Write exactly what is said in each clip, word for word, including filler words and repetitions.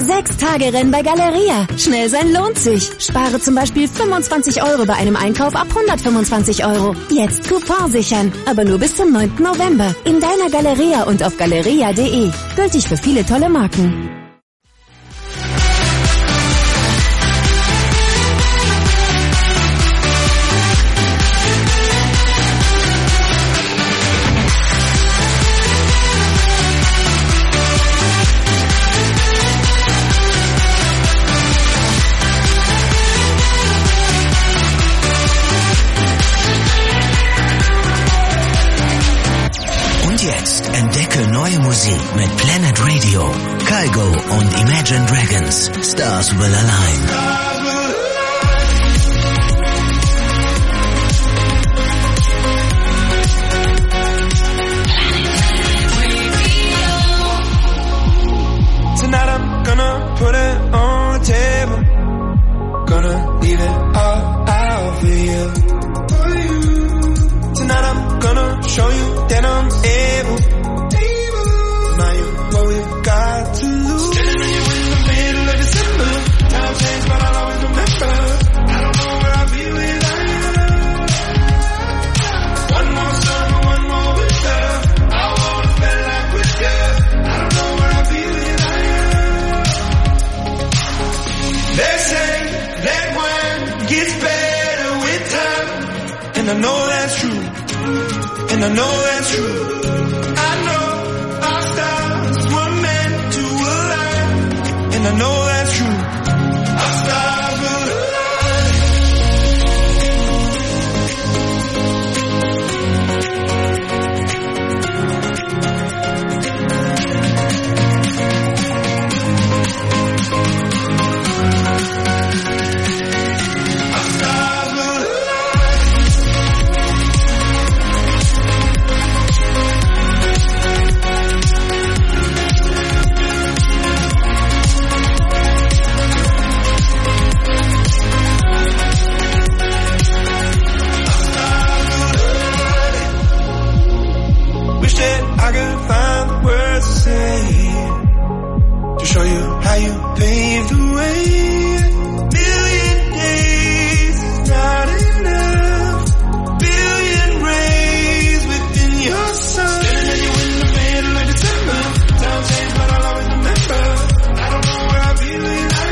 Sechs Tage Rennen bei Galeria. Schnell sein lohnt sich. Spare zum Beispiel fünfundzwanzig Euro bei einem Einkauf ab hundertfünfundzwanzig Euro. Jetzt Coupon sichern. Aber nur bis zum neunten November. In deiner Galeria und auf galeria punkt de. Gültig für viele tolle Marken. Entdecke neue Musik mit Planet Radio, Kygo und Imagine Dragons. Stars Will Align. Tonight I'm gonna put it on the table. Gonna leave it all out for you. Tonight I'm gonna show you that I'm able. Now you what we've got to lose. Standing on you in the middle of December. Time changed, but I'll always remember. I don't know where I'll be without you. One more summer, one more winter. I wanna spend life with you. I don't know where I'll be without you. They say that wine gets better with time, and I know that's true. And I know that's true. I know our stars were meant to align. And I know that's true. Our stars will I could find the words to say to show you how you paved the way. Million days is not enough. Billion rays within your sun. Standing at you in the middle of December. Time changed, but I'll always remember. I don't know where I'll be without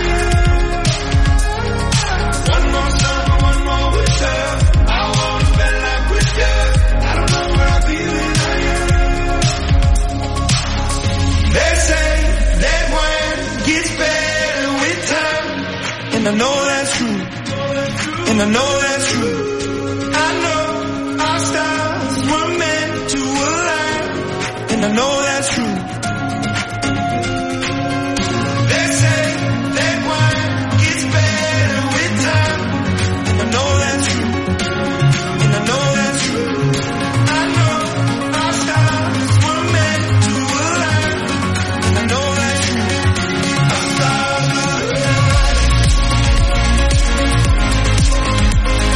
you. One more summer, one more winter. I wanna spend life with you. I don't know where I'll be without you. They say that wine gets better with time. And I know that's true. And I know that's true. I know our stars were meant to align. And I know that's true. They say that wine gets better with time. And I know that's true. And I know that's true. I know our stars were meant to align. And I know that's true. Our stars will align.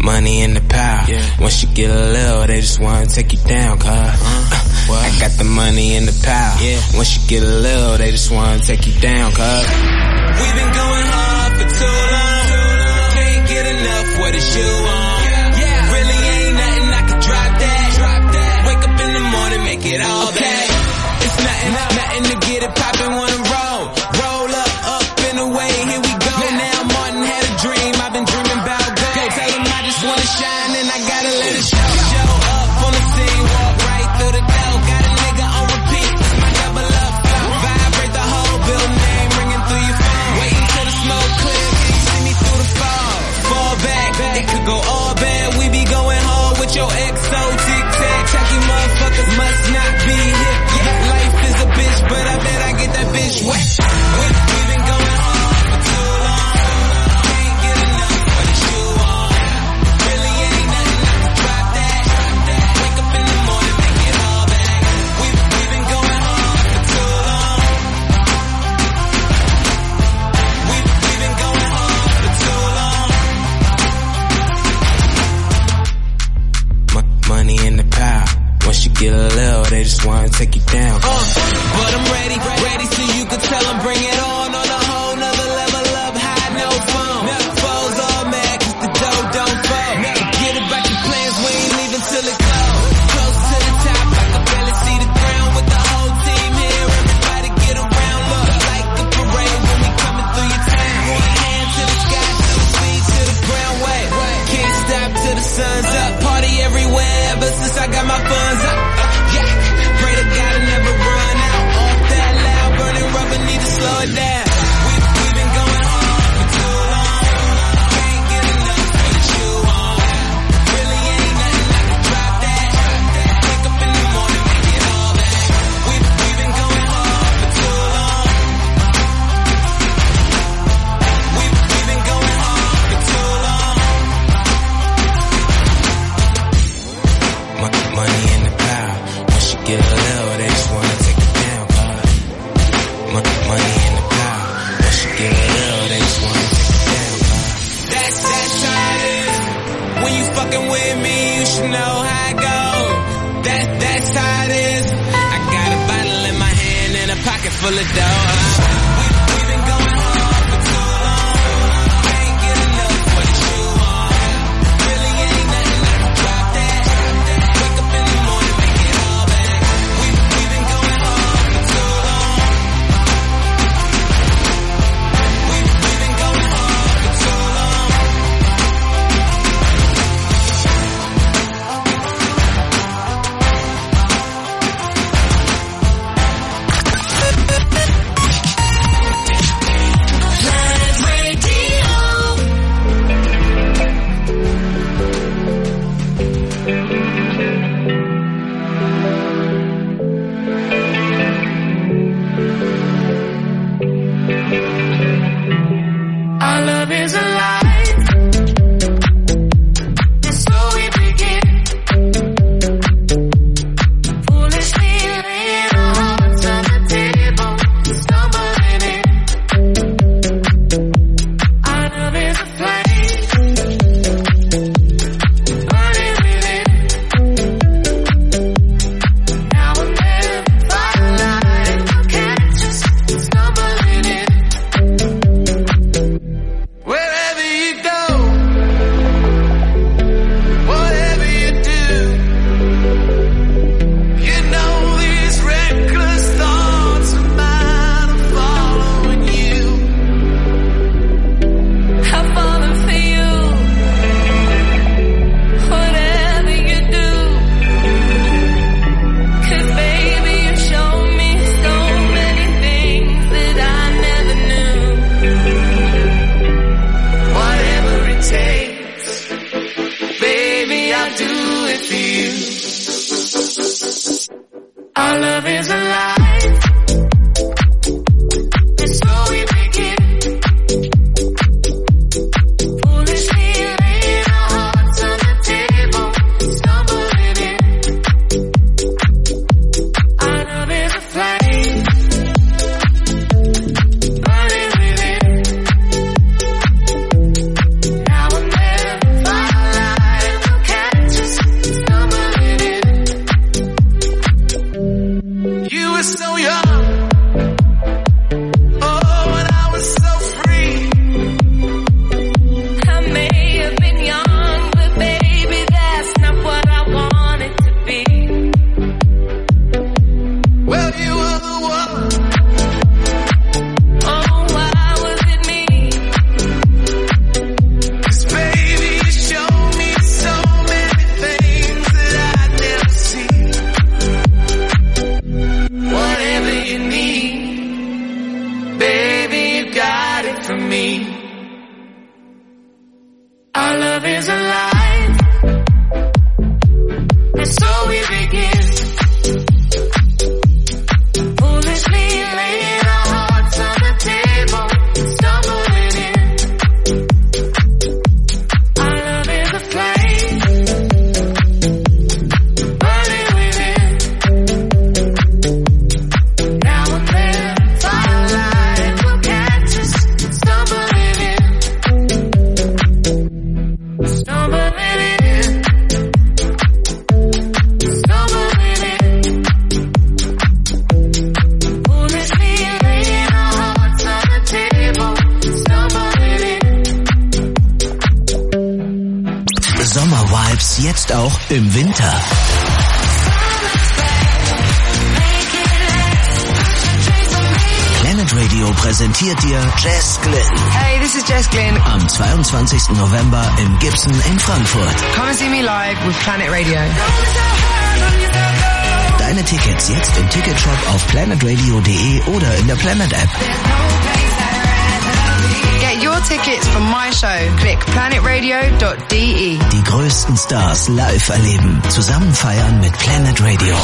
money in the power. Yeah. Once you get a little, they just wanna take you down, cuz. Uh, I got the money in the power. Yeah. Once you get a little, they just wanna take you down, cuz. We've been going hard for too long. Can't get enough with the shoe on. Yeah. Really ain't nothing I can drop that. Drop that. Wake up in the morning, make it all okay. Back. It's nothing, nothing to get it poppin', wanna roll. Roll up, up and away, here we go. Yeah. Now Martin had a dream, I've been dreaming about gold. Go tell him I just wanna shine and I gotta let it show. Show up on the scene, walk right through the door. Got a nigga on repeat, it's my double up flow. Vibrate the whole building, name ringing through your phone. Waiting till the smoke clear, can you see me through the fog? Fall back, it could go all bad. We be going hard with your X O, tic-tac. Tacky motherfuckers must not be hip. Yeah, life is a bitch, but I bet I get that bitch wet. We, we been going hard for too long. Can't get enough for the shoe on. Really ain't nothing I can drop that. Wake up in the morning, make it all back. We, we been going hard for too long. We, we been going hard for too long. M- money in the pile. Once you get a little, they just wanna take you down. Uh, but I'm ready, ready so you can tell them bring it on. On a whole nother level up high, no phone. Foes all mad cause the dough don't fall. Forget about your plans, we ain't leaving till it goes. Close to the top, I can barely see the ground. With the whole team here, everybody get around. Look like a parade when we coming through your town. One hand to the sky, two feet to the ground. Wait, can't stop till the sun's up. Party everywhere ever since I got my funds up. Uh, yeah, pray to God I never run out. Off that loud, burning rubber, need to slow it down. We, we been going hard for too long. Can't get enough for the shoe on. Really ain't nothing I can drop that. Wake up in the morning, make it all back. We, we been going hard for too long. We, we been going hard for too long. M- money in the pile. Once you get a little, they just wanna take it down, cuz. M- money in the pile. Once you get a little, they just wanna take it down, cuz. That's, that's how it is. When you fucking with me, you should know how it goes. That, that's how it is. I got a bottle in my hand and a pocket full of dough. We, we been going hard for too long. Can't get enough for the shoe on. Really ain't nothing I can drop that. Wake up in the morning, make it all back. We, we been going hard for too long. We, we been going hard for too long. Our love is alive, and so we begin. Foolishly laying our hearts on the table, stumbling in. Our love is a flame, burning within. Now and then, firelight, catch us stumbling in. Wherever you go, whatever you do, you know these reckless thoughts of mine are following you. I'm falling for you, whatever you do. 'Cause baby, you shown me so many things that I never knew. Whatever it takes, baby, I'll do it for you. Our love is alive, and so we begin. Foolishly laying our hearts on the table, stumbling in. Our love is a flame, burning within. Now and then, firelight. Sommervibes jetzt auch im Winter. Planet Radio präsentiert dir Jess Glynn. Hey, this is Jess Glynn. Am zweiundzwanzigsten November im Gibson in Frankfurt. Come and see me live with Planet Radio. Deine Tickets jetzt im Ticketshop auf planet radio punkt de oder in der Planet App. Get your tickets for my show. Click planet radio dot de. Die größten Stars live erleben. Zusammen feiern mit Planet Radio.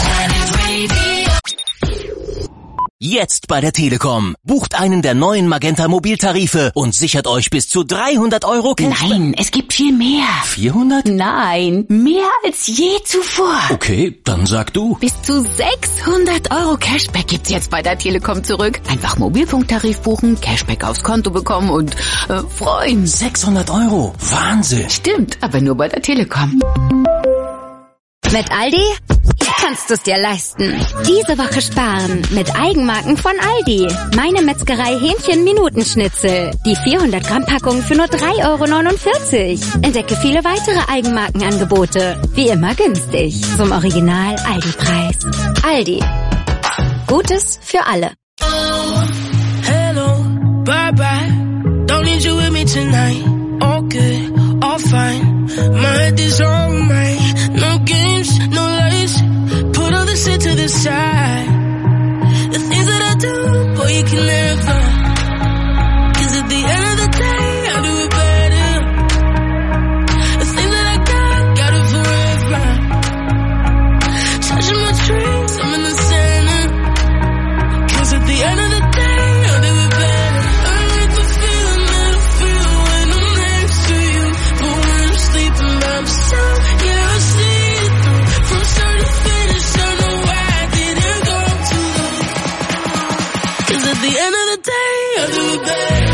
Jetzt bei der Telekom. Bucht einen der neuen Magenta Mobiltarife und sichert euch bis zu dreihundert Euro Cashback. Nein, es gibt viel mehr. vierhundert? Nein, mehr als je zuvor. Okay, dann sag du. Bis zu sechshundert Euro Cashback gibt's jetzt bei der Telekom zurück. Einfach Mobilfunktarif buchen, Cashback aufs Konto bekommen und äh, freuen. sechshundert Euro? Wahnsinn. Stimmt, aber nur bei der Telekom. Mit Aldi kannst du es dir leisten. Diese Woche sparen mit Eigenmarken von Aldi. Meine Metzgerei Hähnchen-Minutenschnitzel. Die vierhundert Gramm Packung für nur drei Euro neunundvierzig. Entdecke viele weitere Eigenmarkenangebote. Wie immer günstig. Zum Original Aldi-Preis. Aldi. Gutes für alle. Hello, bye bye. Don't need you with me tonight. All good, all fine. My head is on mine. No games, no lies. Put all this shit to the side. The things that I do, boy, you can never. Cause at the end of the day, I'll do it better. The things that I got, got it forever. Touching my dreams, I'm in the center. Cause at the end of the day, I'll do it better. I like the feeling that I feel when I'm next to you. But when I'm sleeping by myself, yeah, I see it through. From start to finish, I know why I didn't go too low. Cause at the end of the day, I'll do it better.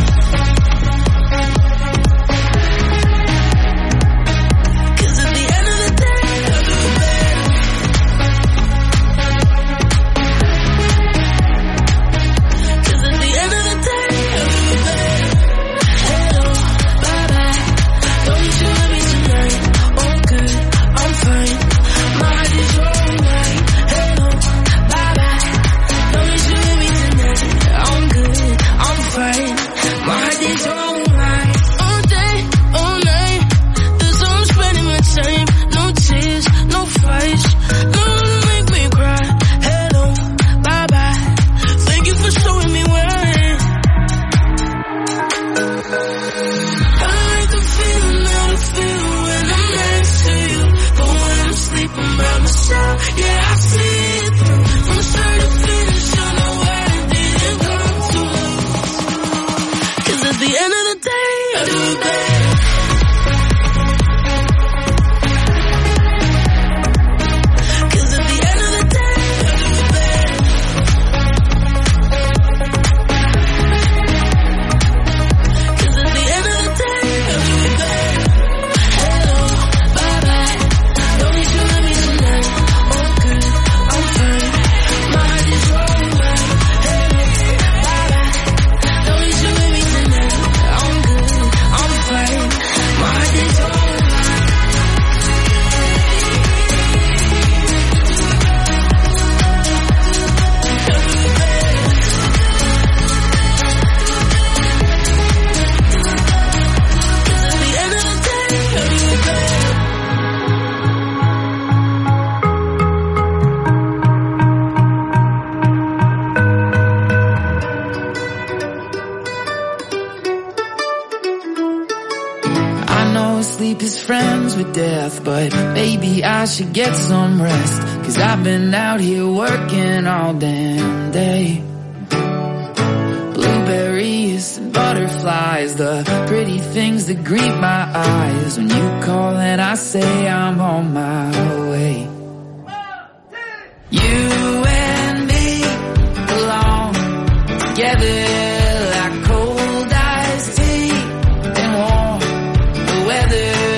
Cause at the end of the day, I'll do it better. Cause at the end of the day, I'll do it better. Hello, bye bye. Don't need you with me tonight. All good, I'm fine. My heart is alright. Hello, bye bye. Don't need you with me tonight. I'm good, I'm fine. My heart is alright. All day, all night. That's how I'm spending my time. No tears, no fights. No one to make me cry. Hello, bye bye. Thank you for showing me where. I like the feeling that I feel when I'm next to you. But when I'm sleeping by myself, yeah, I see it through. From start to finish, I know why I didn't come too low. Cause at the end of the day, I'll do it better. Cause at the end of the day, I'll do it better. Cause at the end of the day, I'll do it better. Hello, bye bye. Don't need you with me tonight. All good, I'm fine. My heart is alright. Hello, bye bye. Don't need you with me tonight. I'm good, I'm fine. My heart is alright. Cause at the end of the day, I'll do it better. I know sleep is friends with death, but maybe I should get some rest. Cause I've been out here working all damn day. Blueberries and butterflies, the pretty things that greet my eyes. When you call and I say I'm on my way. You and me belong together like cold iced tea and warm the weather.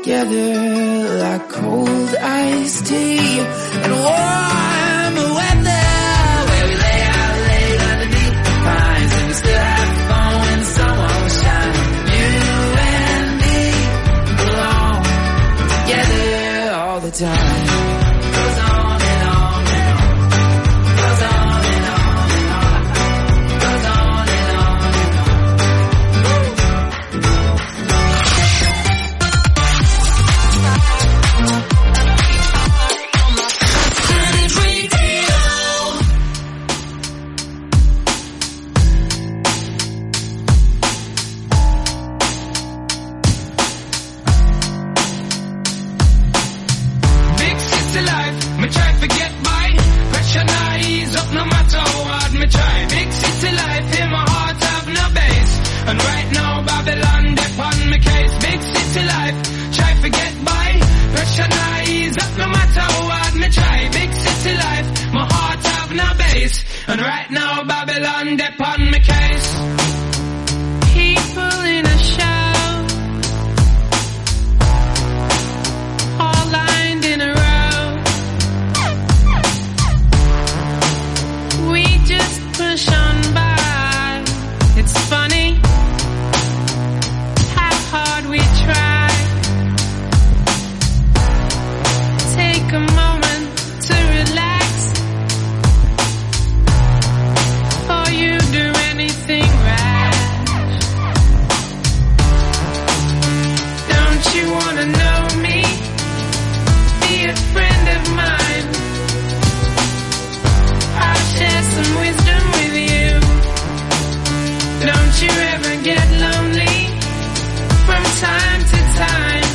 together like cold iced tea and warm weather, where we lay out late underneath the pines and we still have fun when the sun won't shine. You and me belong together all the time. Goes on and on and on. Goes on and on and on. Goes on and on and on. Big city life, me try to get by. Pressure not ease up no matter how hard me try. Big city life, in my heart have no base. And right now Babylon dip on me case. Big city life, try to get by. Pressure not ease up no matter how hard me try. Big city life, my heart have no base. And right now Babylon dip on me case. People in a show, all lined in a row. We just push on by. It's funny how hard we try. Take a moment to relax before you do anything rash. Don't you wanna know me? Be a friend of mine. I'll share some wisdom with you. Don't you ever get lonely from time to time.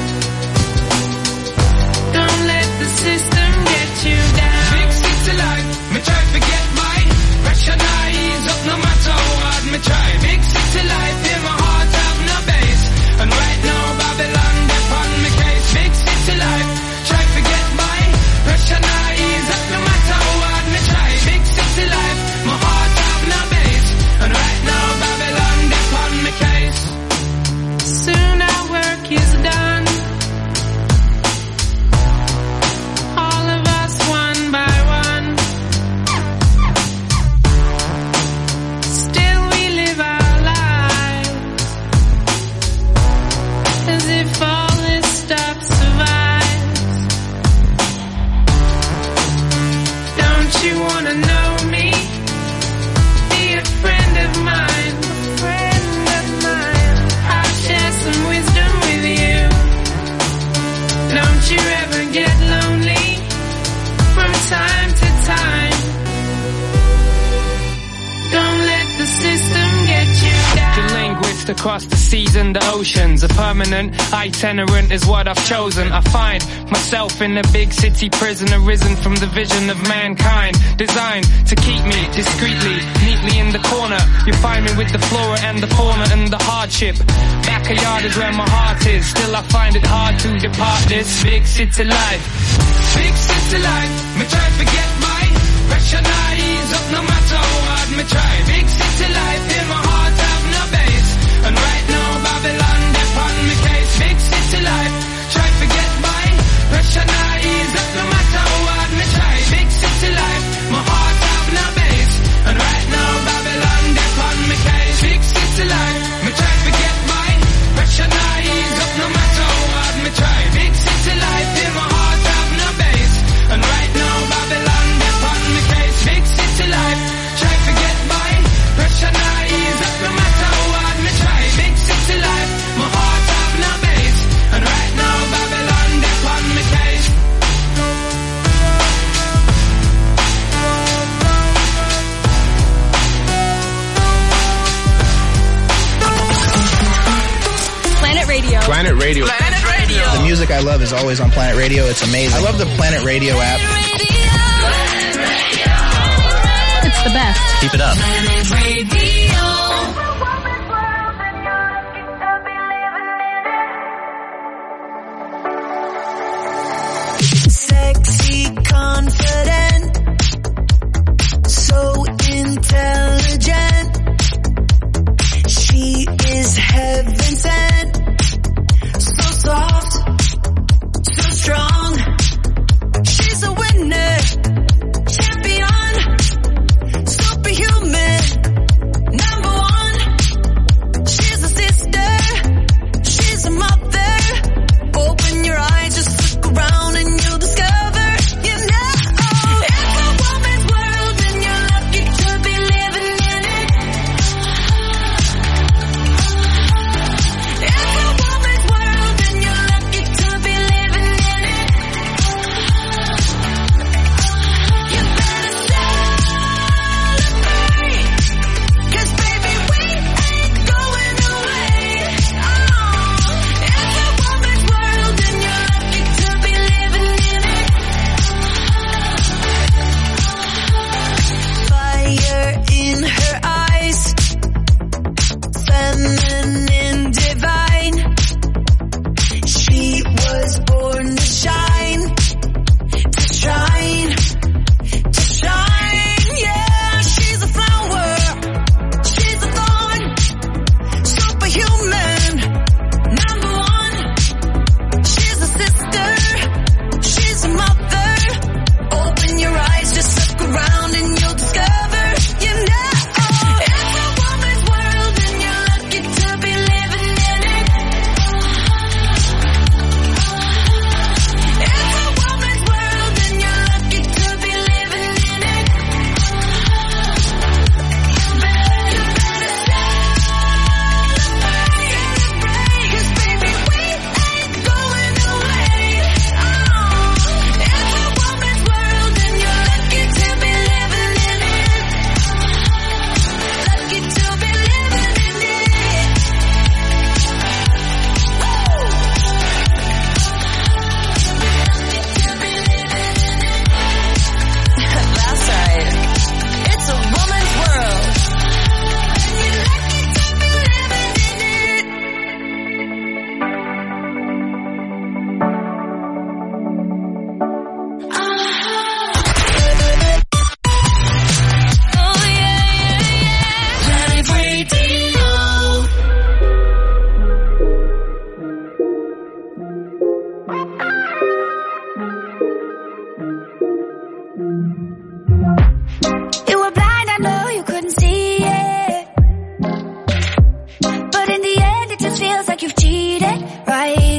Don't let the system get you down. Big city life, me try to get by. Pressure not ease up no matter how hard me try. Big city life, in my heart have no base. And right now Babylon dip on me case. Big city life, try to get by. Pressure not ease up no matter how hard me try. Big city life, my heart have no base. And right now Babylon dip on me case. Soon our work is done. All of us one by one. Still we live our lives as if all this stuff survives. Don't you wanna know me? Be a friend of mine. A friend of mine. I'll share some wisdom with you. Don't you ever get lonely from time to time. Don't let the system get you down. The linguist across the seas and the oceans. A permanent itinerant is what I've chosen. I find myself in a big city prison, arisen from the vision of mankind, designed to keep me discreetly, neatly in the corner. You find me with the flora and the fauna and the hardship. Backyard is where my heart is. Still I find it hard to depart this big city life. Big city life, me try to get by. Pressure not ease up no matter how hard me try. Big city life, in my heart have no base. And right now Babylon dip on me case. Big city life, try to get by. Pressure not ease up no matter how hard me try. Big city life, my heart have no base. And right now Babylon dip on me case. Big city life, me try to get by. Pressure not ease up no matter how hard me try. Big city life, in my heart have no base. And right now Babylon dip on me case. Big city life, try to get by. Pressure not ease up no matter how hard me try. Big city life, my heart have no base. And right now Babylon dip on me case. Planet Radio. Planet Radio. Planet Radio. The music I love is always on Planet Radio. It's amazing. I love the Planet Radio app. It's the best. Keep it up. Planet Radio. Sexy, confident, so intelligent. She is heaven sent, so soft.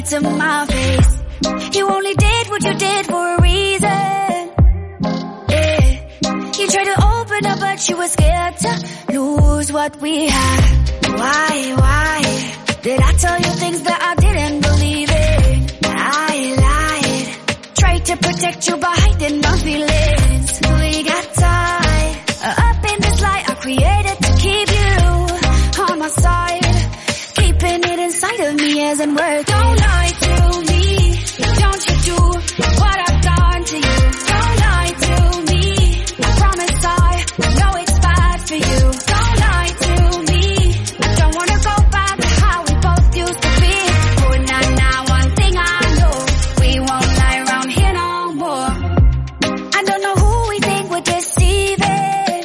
to my face. You only did what you did for a reason. Yeah. You tried to open up, but you were scared to lose what we had. Why, why did I tell you things that I didn't believe in? I lied, tried to protect you by hiding my feelings. We got tied up in this light I created to keep you on my side, keeping it inside of me as in words. Don't lie to me, don't you do what I've done to you. Don't lie to me, I promise I know it's bad for you. Don't lie to me, I don't wanna go back to how we both used to be. Oh, nah, nah, one thing I know, we won't lie around here no more. I don't know who we think we're deceiving.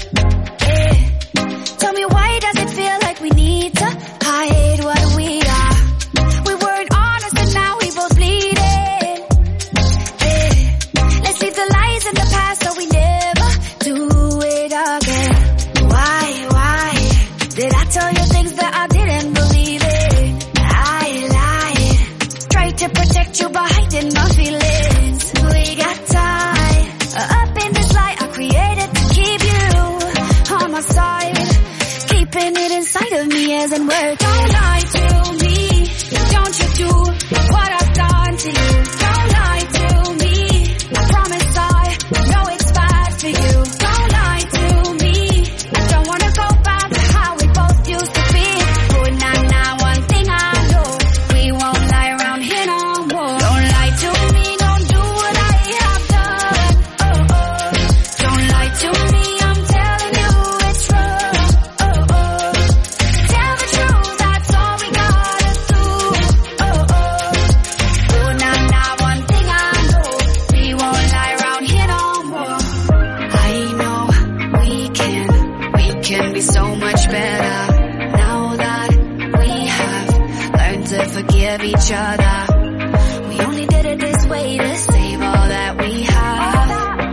Yeah. Tell me, why does it feel like we need to hide what we are? We weren't honest and now we both bleeding. Yeah. Let's leave the lies in the past so we never do it again. Why, why did I tell you things that I didn't believe in? I lied, tried to protect you by hiding my feelings. We got tied up in this light I created to keep you on my side, keeping it inside of me as in words. Don't lie to me, don't you do what I've done to you. Don't lie to me, I promise I know it's bad for you. Don't lie to me, I don't wanna go back to how we both used to be. Oh, nah, nah, one thing I know, we won't lie around here no more. Don't lie to me, don't do what I have done. Oh, oh. Don't lie to me, I'm telling you it's wrong. Oh, oh. Tell the truth, that's all we gotta do. Oh, oh. Oh, nah, nah, one thing I know, we won't lie around here no more. I know we can, we can be so much better now that we have learned to forgive each other. We only did it this way to save all that we have.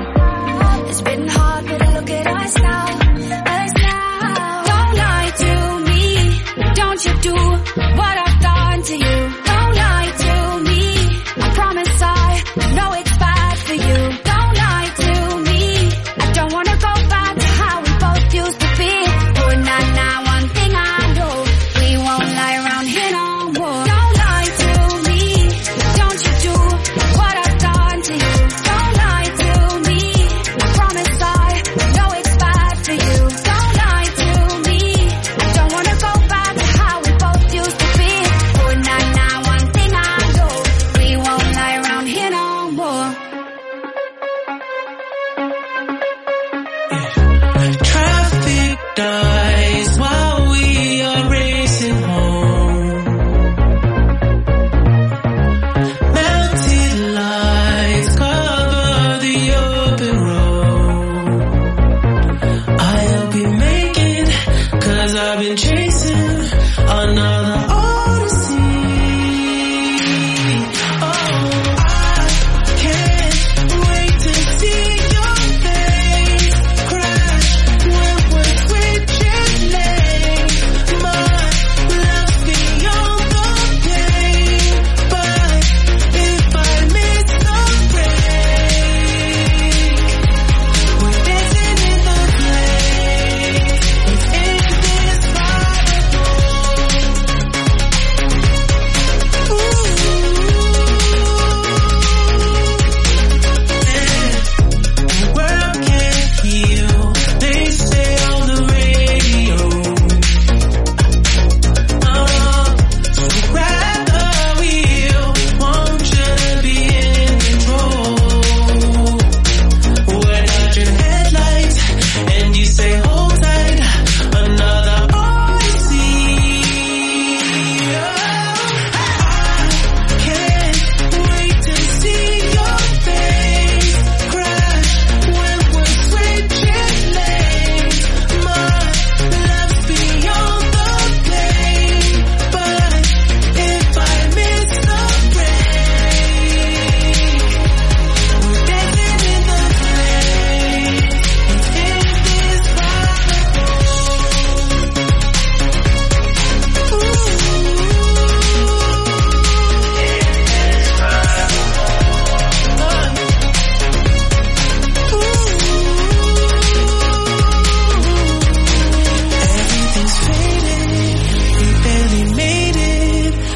It's been hard, but look at us now, us now. Don't lie to me, don't you do what I've done to you. Don't lie to me, I promise I know it's bad for you. Don't lie to me, I don't wanna go back to how we both used to be. Oh, nah, nah, one thing I know, we won't lie around here no more. Don't lie to me, don't you do what I've done to you.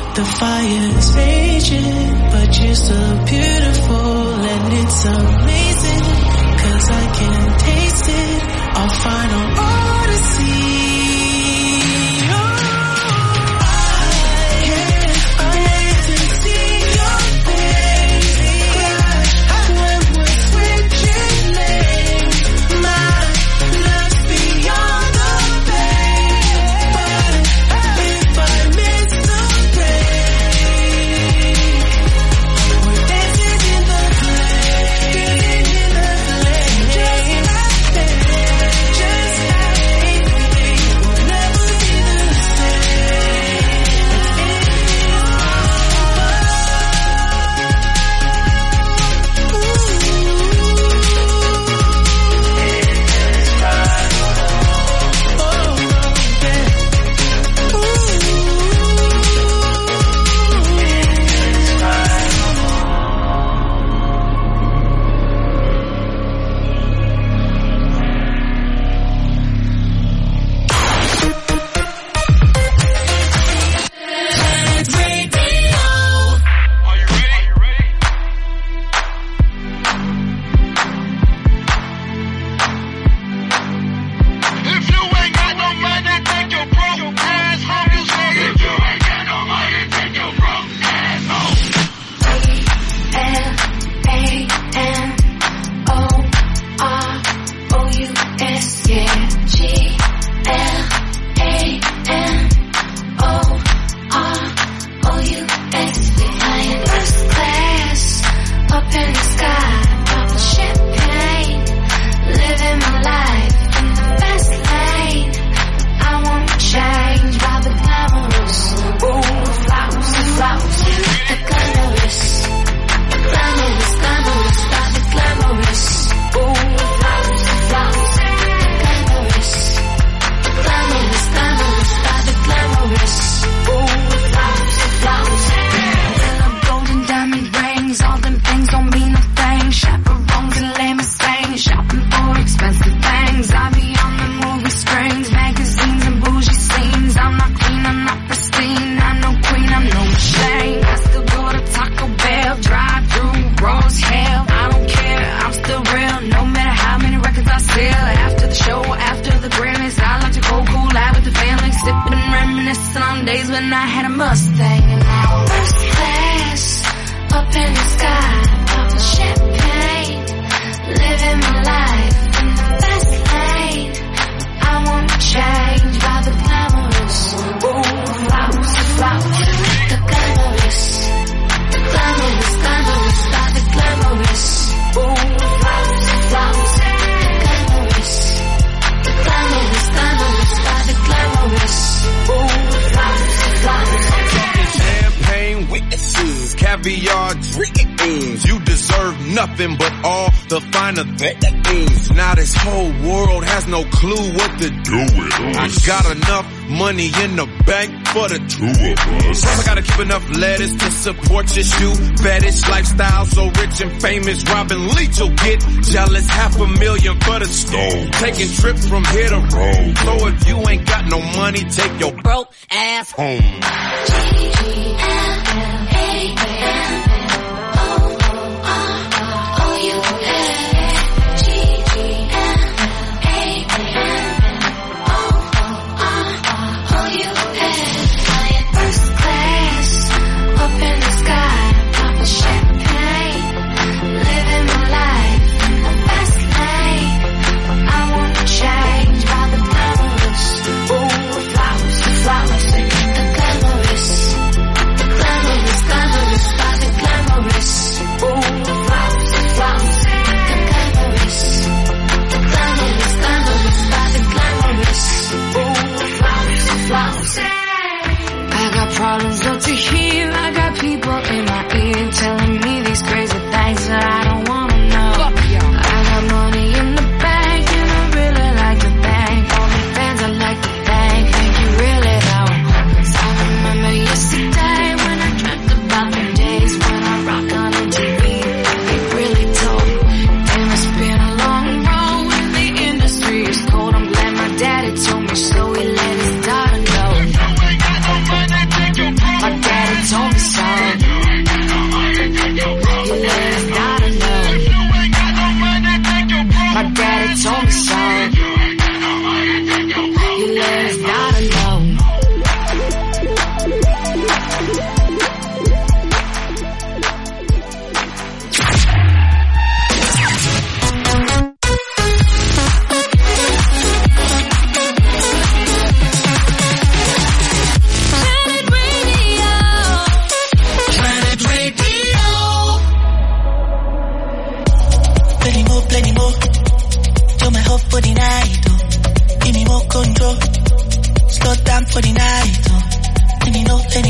The fire is raging, but you're so beautiful and it's amazing, 'cause I can taste it, our final odyssey. Caviar dreams, you deserve nothing but all the finer things. Now this whole world has no clue what to do with us. I got enough money in the bank for the two of us. Plus I gotta keep enough lettuce to support your shoe fetish lifestyle. So rich and famous, Robin Leach will get jealous. Half a million for the stove, taking trips from here to Rome. So if you ain't got no money, take your broke ass home. Change by the glamorous, ooh, flowers, flowers, the glamorous.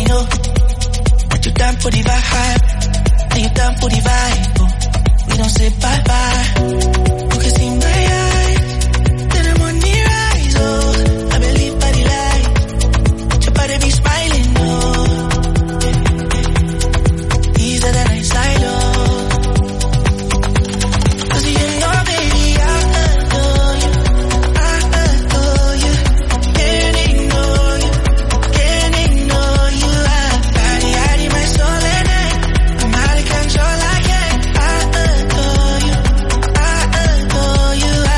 oh. But you down for the vibe, and you down for the vibe, oh. We don't say bye bye. You can see my eyes, then I'm on the rise, oh. I believe by the light, your body be smiling, oh. These are the nights I love. Cause you know, baby, I adore you, I adore you. Can't ignore you, can't ignore you. I got it out in my soul and I, I'm out of control, I can't. I adore you, I adore you. I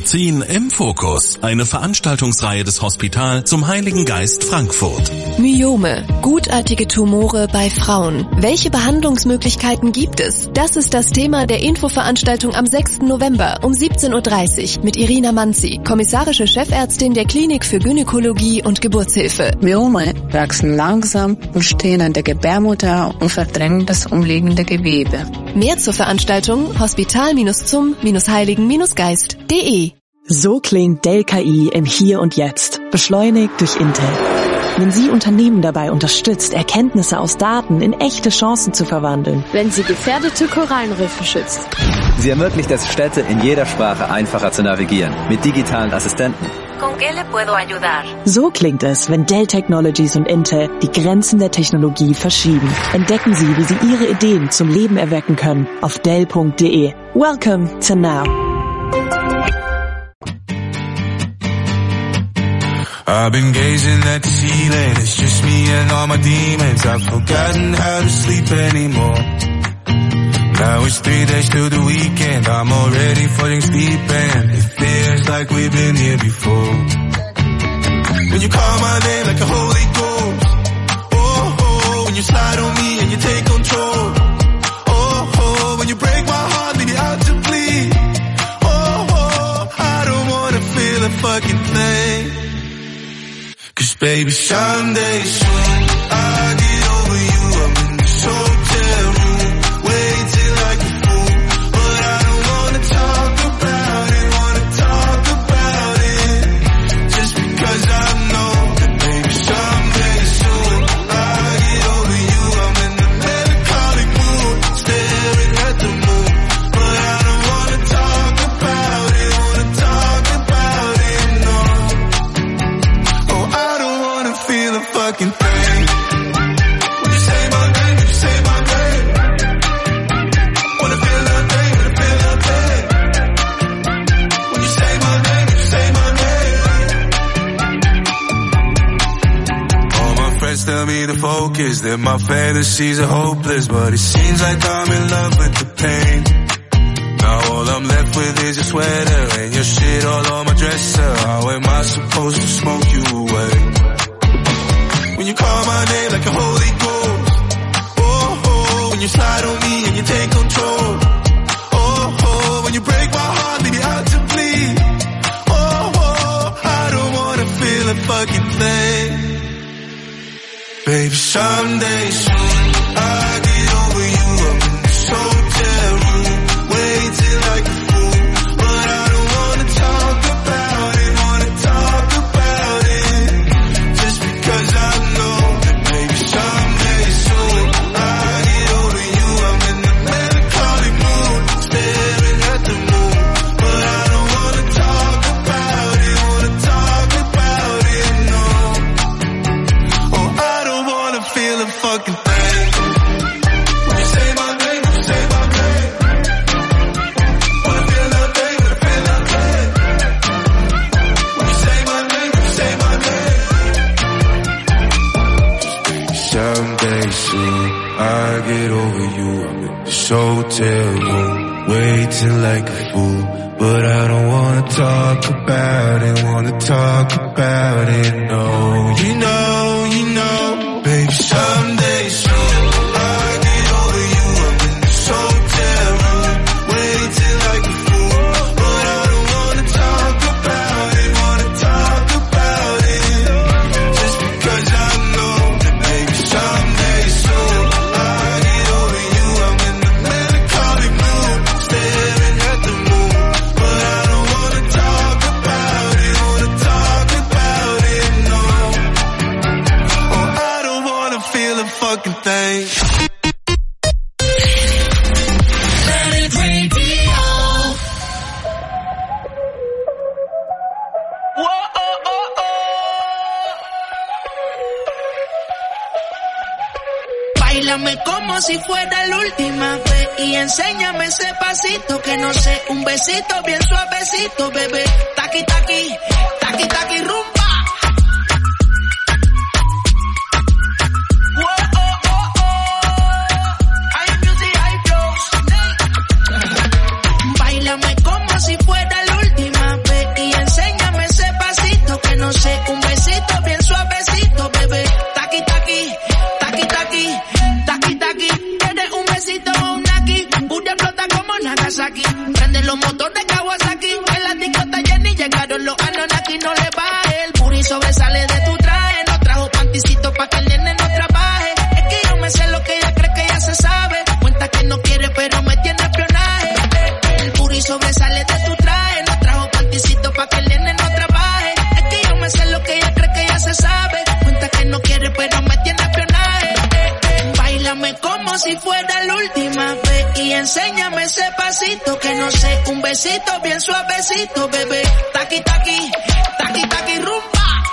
Medizin im Fokus. Eine Veranstaltungsreihe des Hospital zum Heiligen Geist Frankfurt. Myome, gutartige Tumore bei Frauen. Welche Behandlungsmöglichkeiten gibt es? Das ist das Thema der Infoveranstaltung am sechsten November um siebzehn Uhr dreißig mit Irina Manzi, kommissarische Chefärztin der Klinik für Gynäkologie und Geburtshilfe. Myome wachsen langsam und stehen an der Gebärmutter und verdrängen das umliegende Gewebe. Mehr zur Veranstaltung hospital-zum-heiligen-geist punkt de. So klingt Dell K I im Hier und Jetzt, beschleunigt durch Intel. Wenn sie Unternehmen dabei unterstützt, Erkenntnisse aus Daten in echte Chancen zu verwandeln. Wenn sie gefährdete Korallenriffe schützt. Sie ermöglicht es, Städte in jeder Sprache einfacher zu navigieren, mit digitalen Assistenten. ¿Con qué le puedo ayudar? So klingt es, wenn Dell Technologies und Intel die Grenzen der Technologie verschieben. Entdecken Sie, wie Sie Ihre Ideen zum Leben erwecken können auf dell punkt de. Welcome to now. I've been gazing at the ceiling, it's just me and all my demons. I've forgotten how to sleep anymore. Now it's three days to the weekend, I'm already falling asleep and it feels like we've been here before. When you call my name like a Holy Ghost, oh, oh, when you slide on me and you take control, oh, oh, when you break my heart, leave me out to bleed, oh, oh, I don't wanna feel a fucking thing. Cause baby, someday soon, I'll get over you, I'm in this hotel room, waiting like a fool, but I don't wanna talk about it, wanna talk about it, just because I know that baby, someday soon, I'll get over you, I'm in the melancholic mood, staring at the moon, but I don't wanna talk about it, wanna talk about it, no. Oh, I don't wanna feel a fucking thing. When you say my name, when you say my name, wanna feel nothing, wanna feel nothing. When you say my name, when you say my name. All my friends tell me to focus, that my fantasies are hopeless, but it seems like I'm in love with the pain. Now all I'm left with is your sweater and your shit all on my dresser. How am I supposed to smoke you away? When you call my name like a Holy Ghost, oh, oh, when you slide on me and you take control, oh, oh, when you break my heart, leave me out to bleed, oh, oh, I don't wanna feel a fucking thing. Baby, someday soon, I'll get over you, I'm in this hotel room, waiting like a fool, but I don't wanna talk about it, wanna talk about it, just because I know that baby, someday soon, I'll get over you, I'm in the melancholic mood, staring at the moon, but I don't wanna talk about it, wanna talk about it, no. Oh, I don't wanna feel a fucking thing. When you say my name, when you say my name, wanna feel nothing, wanna feel nothing. When you say my name, when you say my name. Someday soon, I'll get over you, I'm in this hotel room, waiting like a fool, but I don't wanna talk about it, wanna talk about it, no. You know, you know, baby, someday soon, I'll get over you, I'm in this hotel room, waiting like a fool, but I don't wanna talk about it, wanna talk about it, just because I know that baby, someday soon, I'll get over you, I'm in the melancholic mood, staring at the moon, but I don't wanna talk about it, wanna talk about it, no. Oh, I don't wanna feel a fucking thing. Planet Radio. Báilame como si fuera la última vez y enséñame ese pasito que no sé, un besito bien suavecito, bebé. Taqui taqui, taqui taqui rumba. Báilame como si fuera la última vez enséñame ese pasito que no sé, un besito bien suavecito, bebé. Taqui, taqui, taqui, taqui, rumba.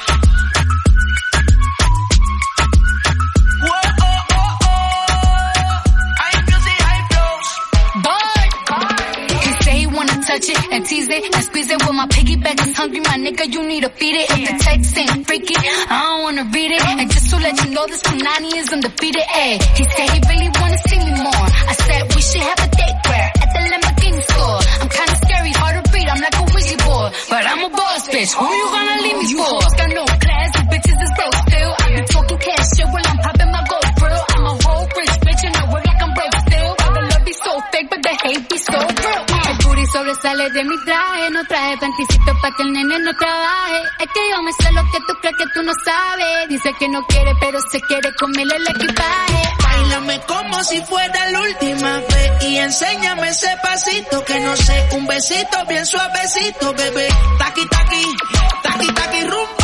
Touch it and tease it and squeeze it. With my piggyback is hungry, my nigga, you need to feed it. If the text ain't freaky, I don't wanna read it. And just to let you know, this Punani is undefeated. Ay, he said he really wanna see me more. I said we should have a date where at the Lamborghini store. I'm kinda scary, hard to read, I'm like a Ouija board, but I'm a boss bitch. Who you gonna leave me for? Hoes got no class, you bitches is broke still. I be talking cash shit while I'm popping my gold grill. I'm a whole rich bitch and I work like I'm broke still. But the love be so fake, but the hate be so real. Sobresale de mi traje, no traje panticito pa' que el nene no trabaje. Es que yo me sé lo que tú crees que tú no sabes. Dice que no quiere, pero se quiere comerle el equipaje. Báilame como si fuera la última vez y enséñame ese pasito que no sé, un besito bien suavecito, bebé. Taqui, taqui, taqui, taqui, rumba.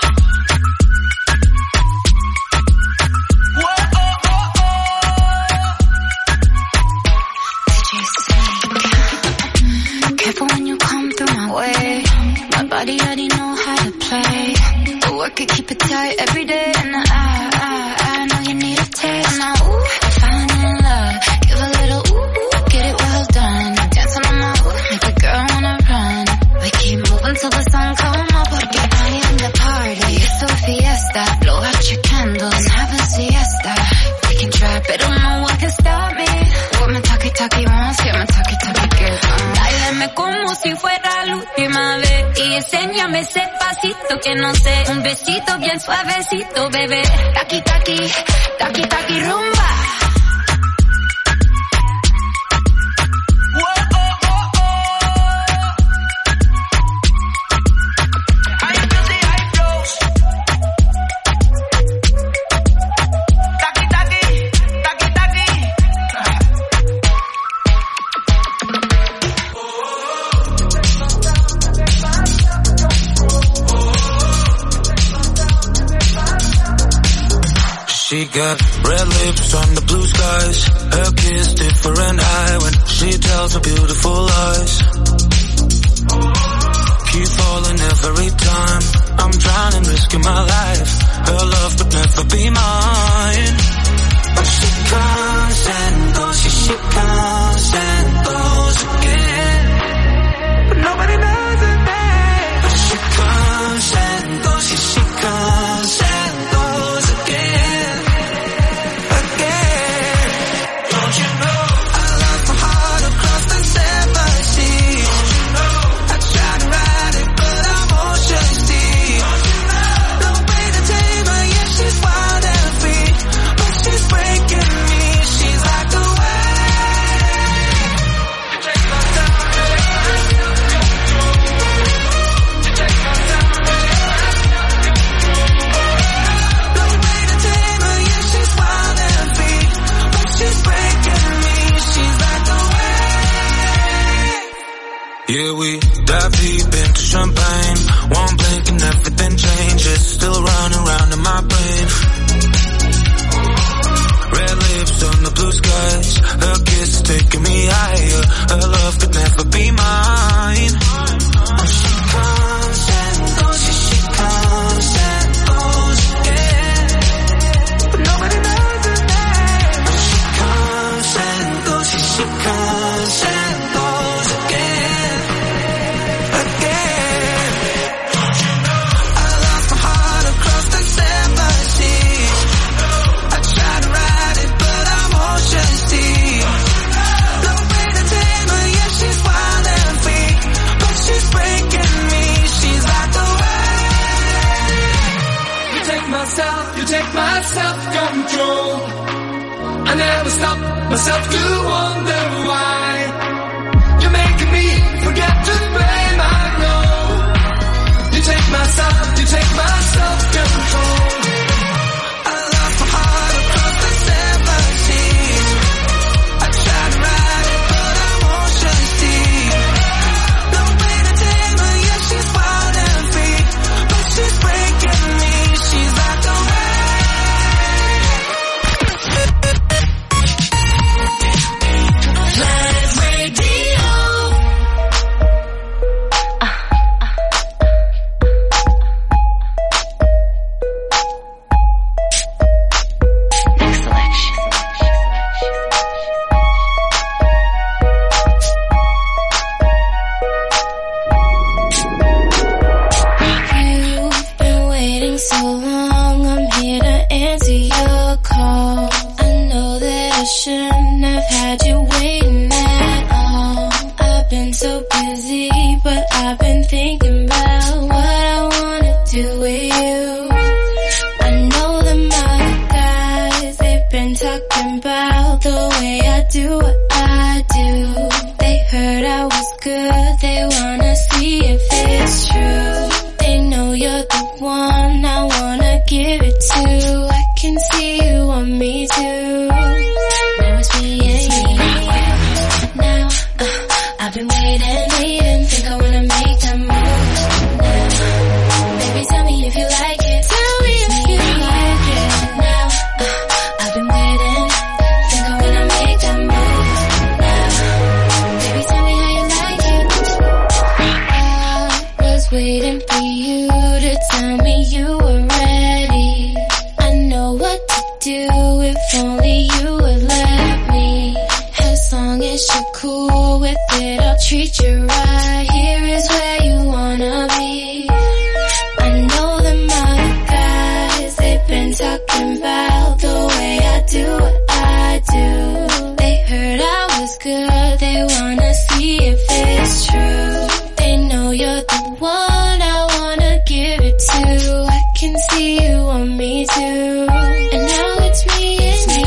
When you come through my way, my body already know how to play. The work it, keep it tight every day, and I, I, I know you need a taste. Now, ooh, I'm falling in love. Give a little ooh, ooh, get it well done. Dancing on my ooh, make a girl wanna run. We keep moving till the sun come up. Porque I am the party, it's a fiesta. Blow out your candles and have a siesta. We can try, but no one can stop me. What my talkie talkie wants, get my talkie talkie girls on. Como si fuera la última vez y enséñame ese pasito que no sé, un besito bien suavecito, bebé. Taqui, taqui, taqui, taqui, rumba. She got red lips on the blue skies. Her kiss different high when she tells her beautiful lies. Keep falling every time I'm drowning, risking my life. Her love could never be mine. But she comes and goes, she, she comes and goes again. But nobody knows her name. But she comes and goes, she, she comes and goes again. Yeah, we dive deep into champagne. One blink and everything changes. Still running round in my brain. Red lips on the blue skies. Her kiss taking me higher. Her love could never be mine. She comes and goes, she, she comes and goes again. But nobody knows her name. She comes and goes, she, she comes and goes again. You take my self-control. I never stop myself to wonder why. You're making me forget to blame, I know. You take my self, you take my self-control. I lost my heart across the seven seas. I tried to ride it, but I'm ocean's deep. No way to tame her, yeah, she's wild and free. But she's breaking me, she's like a Fly with you. I know them other guys, they've been talking about the way I do what I do. They heard I was good, they wanna see if it's true. They know you're the one I wanna give it to. I can see you want me too. Now it's me and you. Now, uh, I've been waiting, waiting, think I wanna make that move. Now, baby, tell me if you like it. Tell me if you like it. Now, uh, I've been waiting, think I wanna make that move. Now, baby, tell me how you like it. I was waiting for you to tell me you were ready. I know what to do if only you would let me. As long as you're cool with it, I'll treat you right. Here is where you wanna be. I know them other guys, they've been talking about the way I do what I do. They heard I was good, they wanna see if it's true. They know you're the one I wanna give it to. I can see you want me too. And now it's me and me.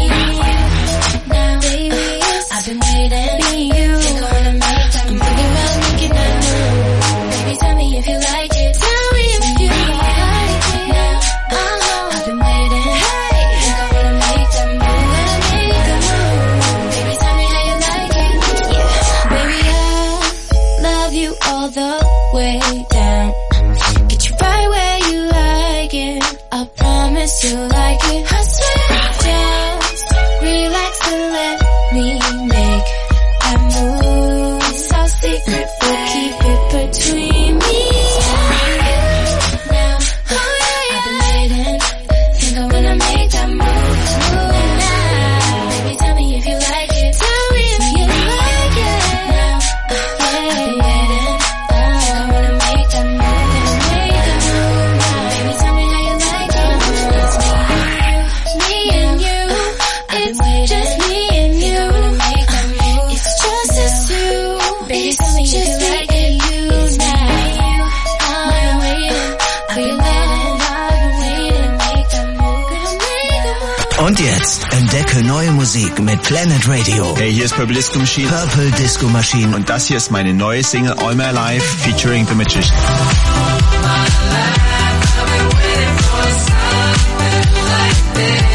Now, baby, I've been waiting for you. Think I wanna make that move. I'm thinking about making that move. Baby, tell me if you like it. Tell me if you like it. Now, uh-huh, I've been waiting. Hey, think I wanna make that move. Wanna make that move. Baby, tell me how you like it. Yeah, baby, I'll love you all the way down. Get you right where you like it. I promise you like it. I swear. Just relax and let me make that move. It's all secret, but keep it between me and you. Now, oh yeah, I've been waiting. Think I wanna make that move. Move now. Baby, tell me if you like it. Tell me if you like it. Now, uh, yeah, I've been waiting. Think I wanna make that move. Gonna make that move now. Baby, tell me how you like it. It's me and you. It's just me and you. It's just us two. Baby, tell me if you like it. You now. I've been waiting. I've been waiting. I've been waiting. Make that move. Gonna make that move. Und jetzt entdecke neue Musik mit Planet Radio. Hey, hier ist Purple Disco Machine. Purple Disco Machine. Und das hier ist meine neue Single All My Life featuring The Magician. I've been waiting for something like this.